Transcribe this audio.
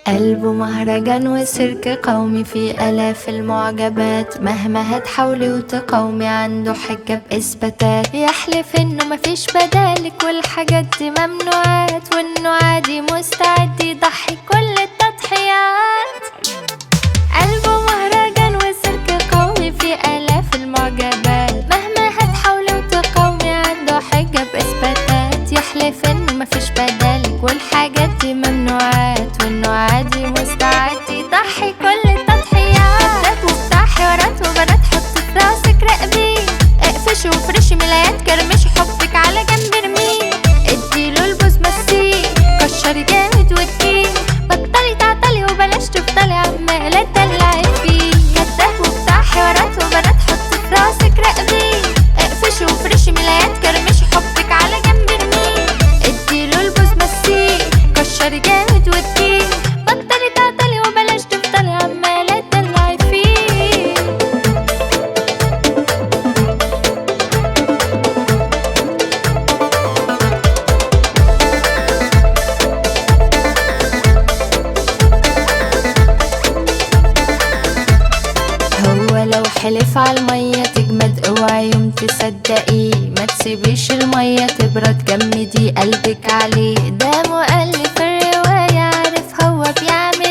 قلبه مهرجان وسيرك قومي فيه آلاف المعجبات، مهما هتحاولي وتقاومي عنده حجة بإثباتات. يحلف إنه مفيش بدالك والحاجات دي ممنوعات، وإنه عادي مستعد يضحي كل التضحيات. قلبه مهرجان وسيرك قومي فيه آلاف المعجبات، مهما هتحاولي وتقاومي عنده حجة بإثباتات. يحلف إنه مفيش بدالك والحاجات دي ممنوعات، وإنه عادي مستعد يضحي كل التضحيات. كداب وبتاع حوارات وبنات حطي في راسك راقبيه، اقفشي وفرشي ملايات كرمشي حبك على جنب ارميه. اديله البوز مسيه كشري جامد واديه، بطلي تعطلي وبلاش تفضلي عمالة تدلعي فيه. كداب وبتاع حوارات وبنات حطي في راسك راقبيه، اقفشي وفرشي ملايات كرمشي حبك على جنب ارميه. اديله البوز مسيه كشري جامد واديه، بطلي تعطلي وبلاش تفضلي عمالة تدلعي فيه. هو لو حلف عالمية تجمد اوعي يوم تصدقيه، ما تسيبيش المية تبرد جمدي قلبك عليه. ده مؤلف الرواية عارف هو بيعمل